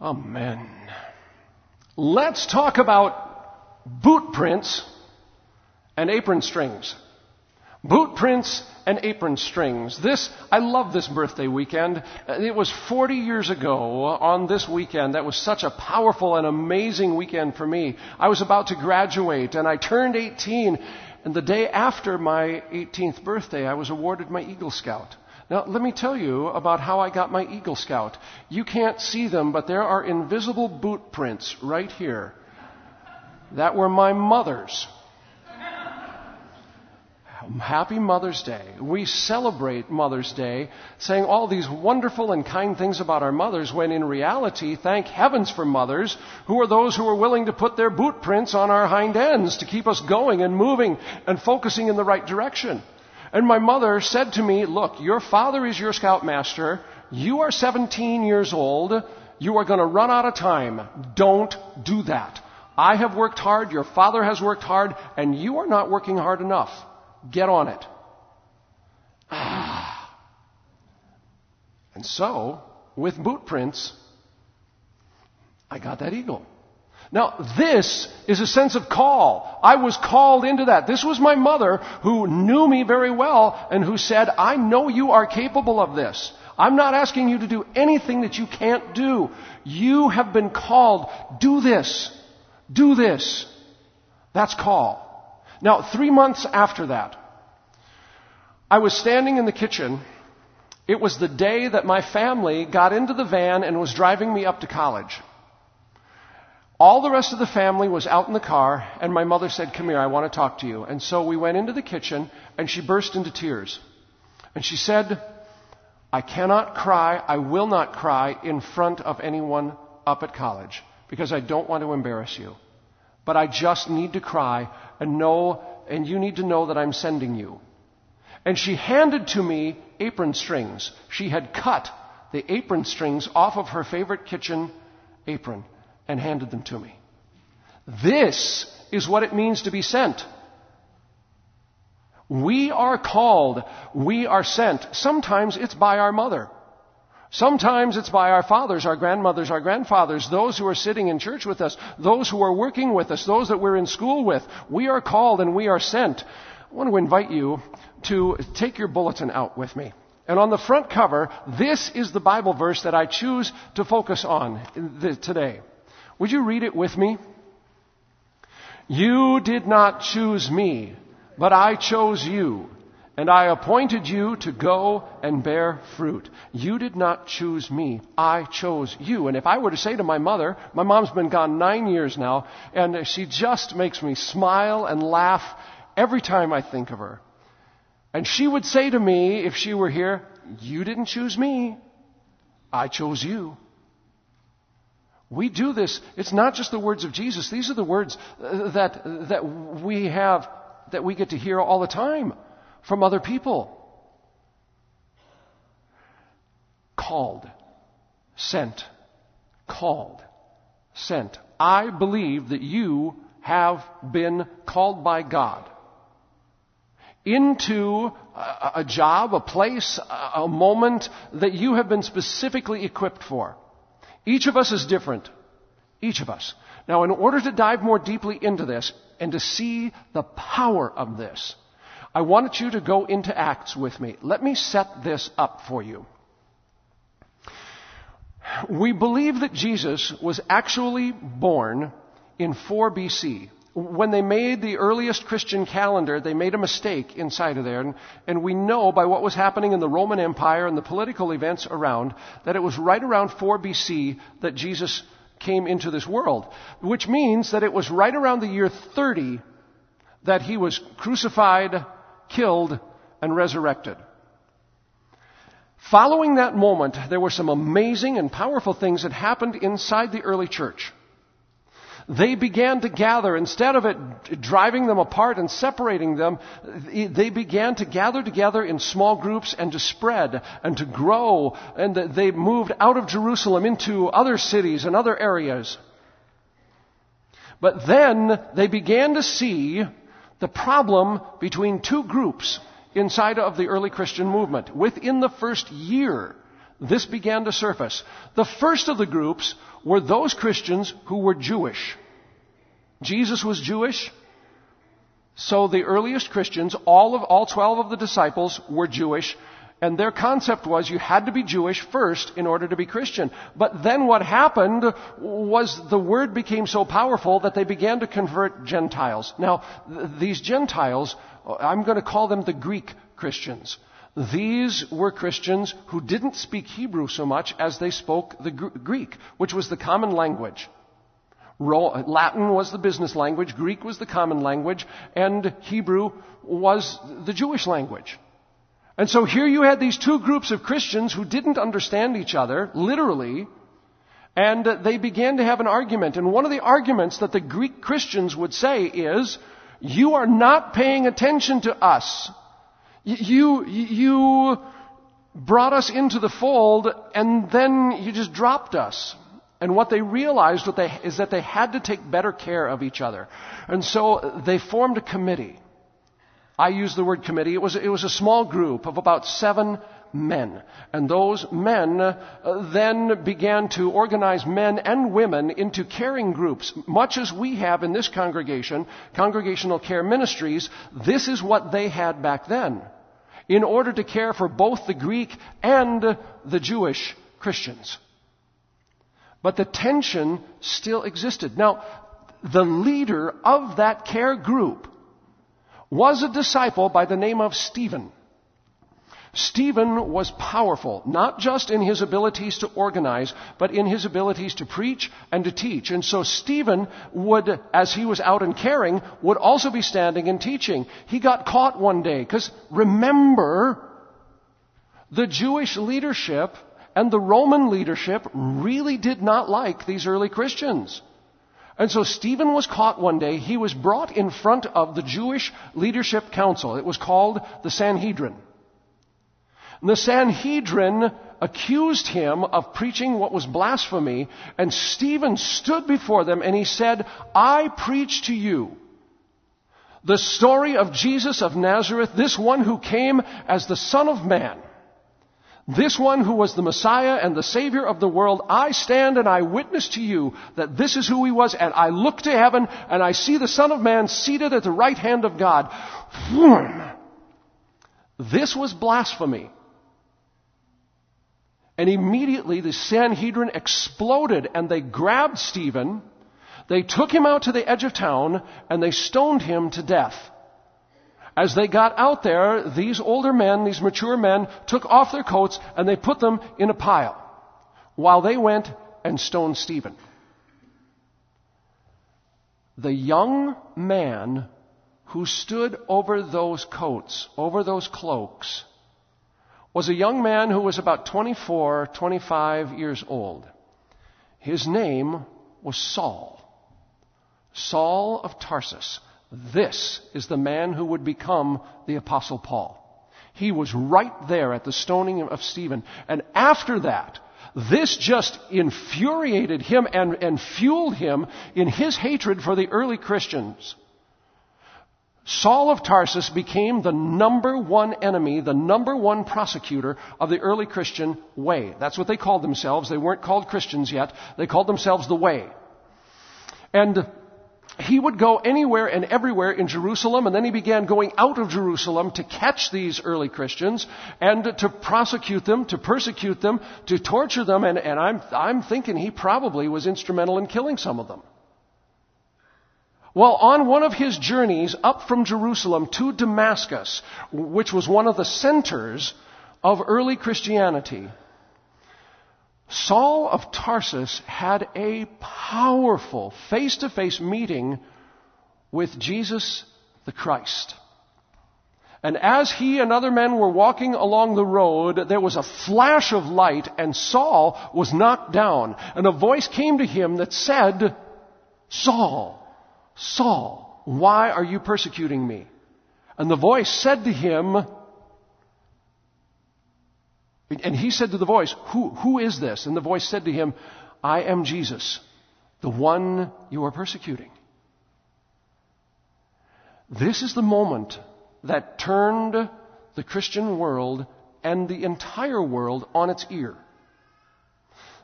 Amen. Let's talk about boot prints and apron strings. Boot prints and apron strings. I love this birthday weekend. It was 40 years ago on this weekend. That was such a powerful and amazing weekend for me. I was about to graduate and I turned 18. And the day after my 18th birthday, I was awarded my Eagle Scout. Now, let me tell you about how I got my Eagle Scout. You can't see them, but there are invisible boot prints right here. That were my mother's. Happy Mother's Day. We celebrate Mother's Day saying all these wonderful and kind things about our mothers when in reality, thank heavens for mothers who are those who are willing to put their boot prints on our hind ends to keep us going and moving and focusing in the right direction. And my mother said to me, look, your father is your scoutmaster. You are 17 years old. You are going to run out of time. Don't do that. I have worked hard. Your father has worked hard. And you are not working hard enough. Get on it. And so, with boot prints, I got that eagle. Now, this is a sense of call. I was called into that. This was my mother who knew me very well and who said, I know you are capable of this. I'm not asking you to do anything that you can't do. You have been called. Do this. Do this. That's call. Now, 3 months after that, I was standing in the kitchen. It was the day that my family got into the van and was driving me up to college. All the rest of the family was out in the car, and my mother said, come here, I want to talk to you. And so we went into the kitchen, and she burst into tears. And she said, I cannot cry, I will not cry in front of anyone up at college, because I don't want to embarrass you. But I just need to cry and you need to know that I'm sending you. And she handed to me apron strings. She had cut the apron strings off of her favorite kitchen apron and handed them to me. This is what it means to be sent. We are called. We are sent. Sometimes it's by our mother. Sometimes it's by our fathers, our grandmothers, our grandfathers, those who are sitting in church with us, those who are working with us, those that we're in school with. We are called and we are sent. I want to invite you to take your bulletin out with me. And on the front cover, this is the Bible verse that I choose to focus on today. Would you read it with me? You did not choose me, but I chose you. And I appointed you to go and bear fruit. You did not choose me. I chose you. And if I were to say to my mother, my mom's been gone 9 years now, and she just makes me smile and laugh every time I think of her. And she would say to me, if she were here, you didn't choose me. I chose you. We do this. It's not just the words of Jesus. These are the words that we get to hear all the time from other people. Called, sent, called, sent. I believe that you have been called by God into a job, a place, a moment that you have been specifically equipped for. Each of us is different. Each of us. Now, in order to dive more deeply into this and to see the power of this, I wanted you to go into Acts with me. Let me set this up for you. We believe that Jesus was actually born in 4 BC. When they made the earliest Christian calendar, they made a mistake inside of there. And we know by what was happening in the Roman Empire and the political events around, that it was right around 4 BC that Jesus came into this world. Which means that it was right around the year 30 that he was crucified, killed, and resurrected. Following that moment, there were some amazing and powerful things that happened inside the early church. They began to gather. Instead of it driving them apart and separating them, they began to gather together in small groups and to spread and to grow. And they moved out of Jerusalem into other cities and other areas. But then they began to see the problem between 2 groups inside of the early Christian movement. Within the first year, this began to surface. The first of the groups were those Christians who were Jewish. Jesus was Jewish, so the earliest Christians, all 12 of the disciples were Jewish, and their concept was you had to be Jewish first in order to be Christian. But then what happened was the word became so powerful that they began to convert Gentiles. Now, these Gentiles, I'm going to call them the Greek Christians. These were Christians who didn't speak Hebrew so much as they spoke the Greek, which was the common language. Latin was the business language, Greek was the common language, and Hebrew was the Jewish language. And so here you had these two groups of Christians who didn't understand each other, literally, and they began to have an argument. And one of the arguments that the Greek Christians would say is, you are not paying attention to us. You brought us into the fold, and then you just dropped us. And what they realized is that they had to take better care of each other. And so they formed a committee. I use the word committee. It was a small group of about 7 men. And those men then began to organize men and women into caring groups. Much as we have in this congregation, congregational care ministries, this is what they had back then, in order to care for both the Greek and the Jewish Christians. But the tension still existed. Now, the leader of that care group was a disciple by the name of Stephen. Stephen was powerful, not just in his abilities to organize, but in his abilities to preach and to teach. And so Stephen would, as he was out and caring, would also be standing and teaching. He got caught one day, because remember, the Jewish leadership and the Roman leadership really did not like these early Christians. And so Stephen was caught one day. He was brought in front of the Jewish Leadership Council. It was called the Sanhedrin. And the Sanhedrin accused him of preaching what was blasphemy, and Stephen stood before them and he said, I preach to you the story of Jesus of Nazareth, this one who came as the Son of Man. This one who was the Messiah and the Savior of the world. I stand and I witness to you that this is who he was, and I look to heaven and I see the Son of Man seated at the right hand of God. This was blasphemy. And immediately the Sanhedrin exploded and they grabbed Stephen, they took him out to the edge of town, and they stoned him to death. As they got out there, these older men, these mature men, took off their coats and they put them in a pile while they went and stoned Stephen. The young man who stood over those coats, over those cloaks, was a young man who was about 24, 25 years old. His name was Saul. Saul of Tarsus. This is the man who would become the Apostle Paul. He was right there at the stoning of Stephen. And after that, this just infuriated him and fueled him in his hatred for the early Christians. Saul of Tarsus became the number one enemy, the number one prosecutor of the early Christian way. That's what they called themselves. They weren't called Christians yet. They called themselves the Way. And he would go anywhere and everywhere in Jerusalem, and then he began going out of Jerusalem to catch these early Christians and to prosecute them, to persecute them, to torture them, and I'm thinking he probably was instrumental in killing some of them. Well, on one of his journeys up from Jerusalem to Damascus, which was one of the centers of early Christianity, Saul of Tarsus had a powerful face-to-face meeting with Jesus the Christ. And as he and other men were walking along the road, there was a flash of light, and Saul was knocked down. And a voice came to him that said, Saul, Saul, why are you persecuting me? And the voice said to him, and he said to the voice, who is this? And the voice said to him, I am Jesus, the one you are persecuting. This is the moment that turned the Christian world and the entire world on its ear.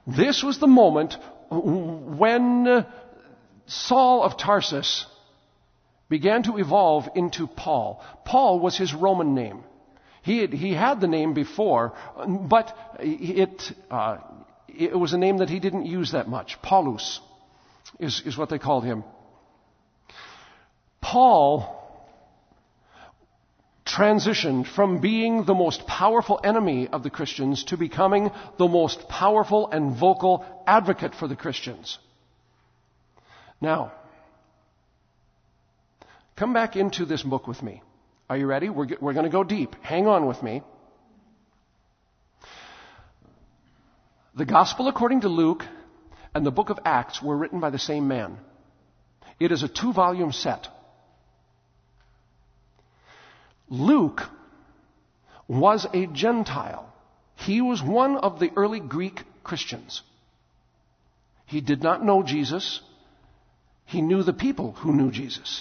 This was the moment when Saul of Tarsus began to evolve into Paul. Paul was his Roman name. He had the name before, but it was a name that he didn't use that much. Paulus is what they called him. Paul transitioned from being the most powerful enemy of the Christians to becoming the most powerful and vocal advocate for the Christians. Now, come back into this book with me. Are you ready? We're going to go deep. Hang on with me. The Gospel according to Luke and the book of Acts were written by the same man. It is a 2-volume set. Luke was a Gentile. He was one of the early Greek Christians. He did not know Jesus. He knew the people who knew Jesus.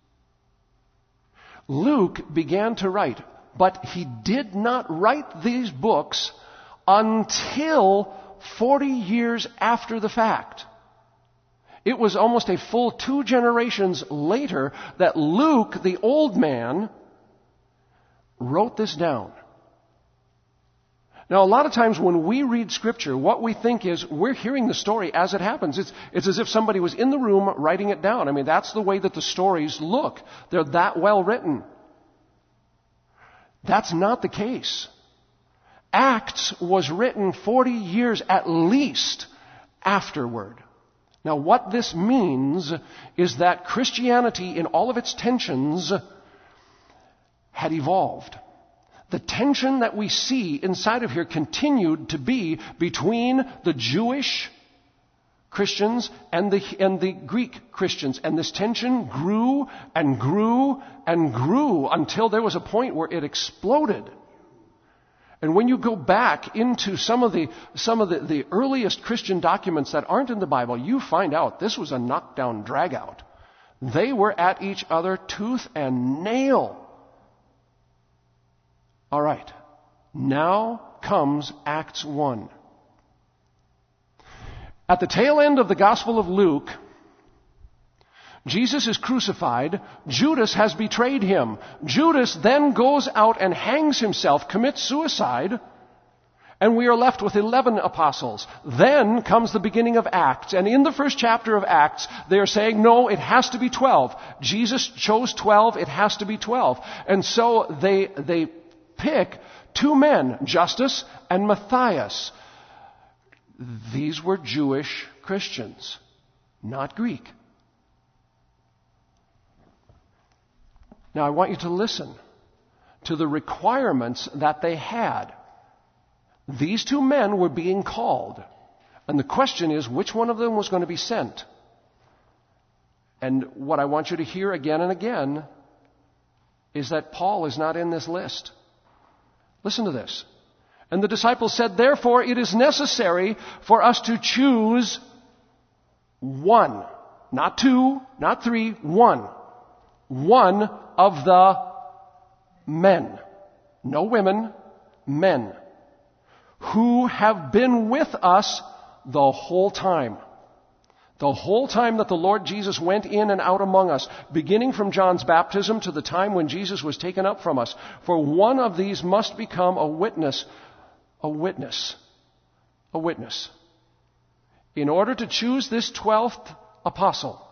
Luke began to write, but he did not write these books until 40 years after the fact. It was almost a full 2 generations later that Luke, the old man, wrote this down. Now, a lot of times when we read Scripture, what we think is we're hearing the story as it happens. It's as if somebody was in the room writing it down. I mean, that's the way that the stories look. They're that well written. That's not the case. Acts was written 40 years at least afterward. Now, what this means is that Christianity, in all of its tensions, had evolved. The tension that we see inside of here continued to be between the Jewish Christians and the Greek Christians. And this tension grew and grew and grew until there was a point where it exploded. And when you go back into some of the earliest Christian documents that aren't in the Bible, you find out this was a knockdown, drag-out. They were at each other tooth and nail. All right, now comes Acts 1. At the tail end of the Gospel of Luke, Jesus is crucified. Judas has betrayed him. Judas then goes out and hangs himself, commits suicide, and we are left with 11 apostles. Then comes the beginning of Acts, and in the first chapter of Acts, they are saying, no, it has to be 12. Jesus chose 12, it has to be 12. And so they pick 2 men, Justus and Matthias. These were Jewish Christians, not Greek. Now I want you to listen to the requirements that they had. These 2 men were being called. And the question is, which one of them was going to be sent? And what I want you to hear again and again is that Paul is not in this list. Listen to this. And the disciples said, therefore it is necessary for us to choose 1, not 2, not 3, 1. 1 of the men, no women, men, who have been with us the whole time. The whole time that the Lord Jesus went in and out among us, beginning from John's baptism to the time when Jesus was taken up from us. For one of these must become a witness. A witness. A witness. In order to choose this 12th apostle,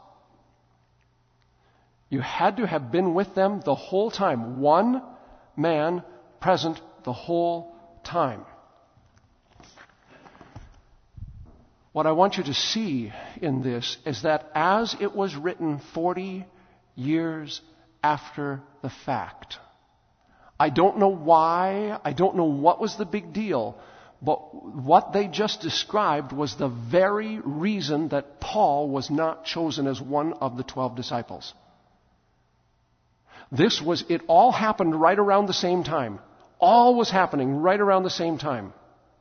you had to have been with them the whole time. 1 man present the whole time. What I want you to see in this is that as it was written 40 years after the fact, I don't know why, I don't know what was the big deal, but what they just described was the very reason that Paul was not chosen as one of the 12 disciples. It all happened right around the same time. All was happening right around the same time.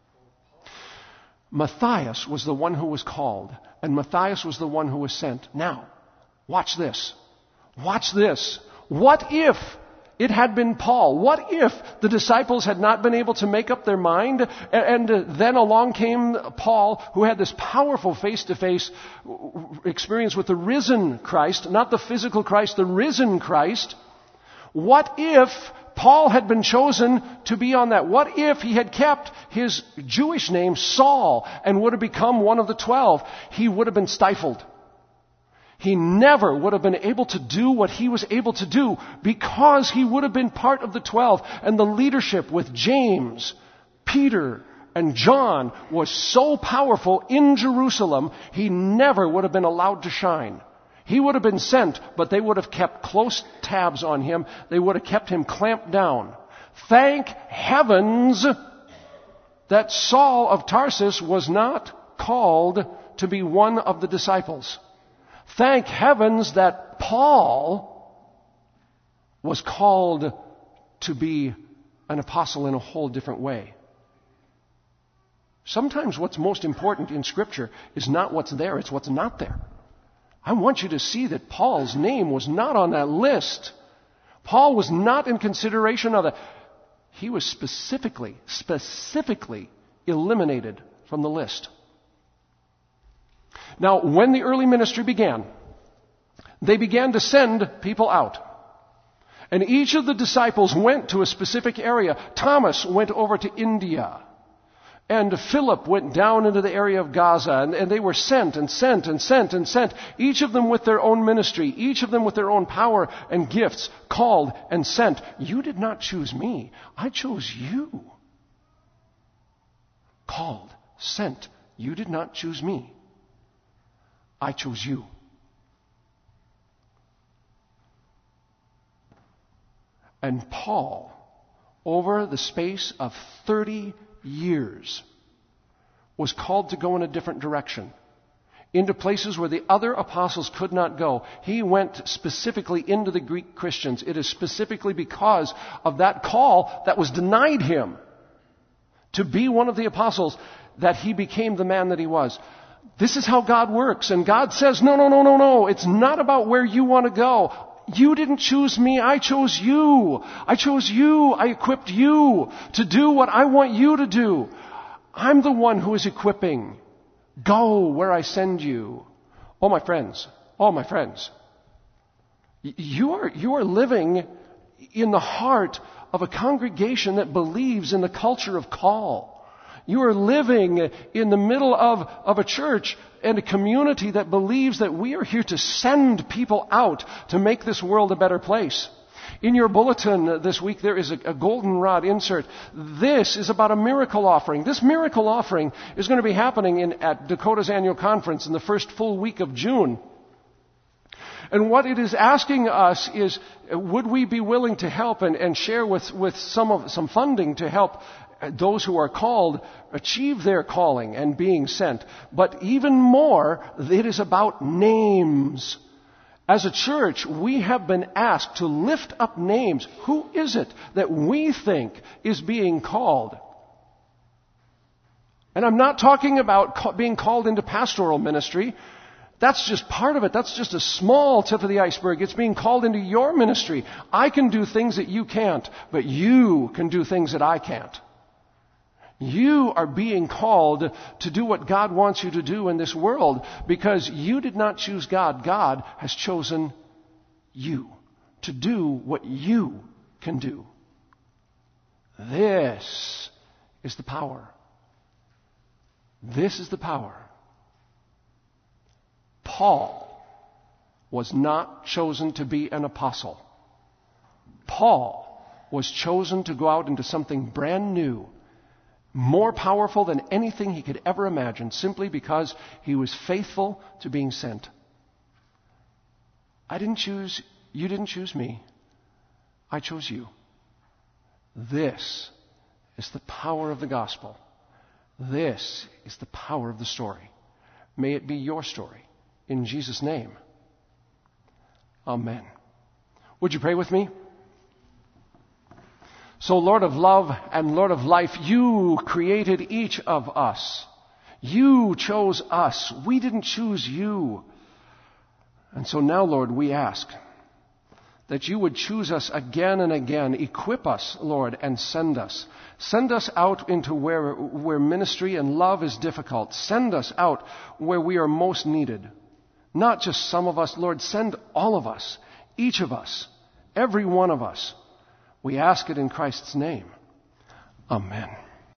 Matthias was the one who was called, and Matthias was the one who was sent. Now, watch this. Watch this. What if it had been Paul. What if the disciples had not been able to make up their mind, and then along came Paul, who had this powerful face-to-face experience with the risen Christ, not the physical Christ, the risen Christ. What if Paul had been chosen to be on that? What if he had kept his Jewish name Saul and would have become one of the 12? He would have been stifled. He never would have been able to do what he was able to do because he would have been part of the 12. And the leadership with James, Peter, and John was so powerful in Jerusalem, he never would have been allowed to shine. He would have been sent, but they would have kept close tabs on him. They would have kept him clamped down. Thank heavens that Saul of Tarsus was not called to be one of the disciples. Thank heavens that Paul was called to be an apostle in a whole different way. Sometimes what's most important in Scripture is not what's there, it's what's not there. I want you to see that Paul's name was not on that list. Paul was not in consideration of it. He was specifically eliminated from the list. Now, when the early ministry began, they began to send people out. And each of the disciples went to a specific area. Thomas went over to India. And Philip went down into the area of Gaza. And they were sent and sent and sent and sent. Each of them with their own ministry. Each of them with their own power and gifts. Called and sent. You did not choose me. I chose you. Called, sent. You did not choose me. I chose you. And Paul, over the space of 30 years, was called to go in a different direction, into places where the other apostles could not go. He went specifically into the Greek Christians. It is specifically because of that call that was denied him to be one of the apostles that he became the man that he was. This is how God works. And God says, no. It's not about where you want to go. You didn't choose me. I chose you. I chose you. I equipped you to do what I want you to do. I'm the one who is equipping. Go where I send you. Oh, my friends. You are living in the heart of a congregation that believes in the culture of call. You are living in the middle of a church and a community that believes that we are here to send people out to make this world a better place. In your bulletin this week, there is a goldenrod insert. This is about a miracle offering. This miracle offering is going to be happening at Dakota's annual conference in the first full week of June. And what it is asking us is, would we be willing to help and share with some funding to help those who are called achieve their calling and being sent. But even more, it is about names. As a church, we have been asked to lift up names. Who is it that we think is being called? And I'm not talking about being called into pastoral ministry. That's just part of it. That's just a small tip of the iceberg. It's being called into your ministry. I can do things that you can't, but you can do things that I can't. You are being called to do what God wants you to do in this world because you did not choose God. God has chosen you to do what you can do. This is the power. This is the power. Paul was not chosen to be an apostle. Paul was chosen to go out into something brand new, more powerful than anything he could ever imagine, simply because he was faithful to being sent. You didn't choose me. I chose you. This is the power of the gospel. This is the power of the story. May it be your story. In Jesus' name. Amen. Would you pray with me? So, Lord of love and Lord of life, you created each of us. You chose us. We didn't choose you. And so now, Lord, we ask that you would choose us again and again. Equip us, Lord, and send us. Send us out into where ministry and love is difficult. Send us out where we are most needed. Not just some of us, Lord, send all of us, each of us, every one of us. We ask it in Christ's name. Amen.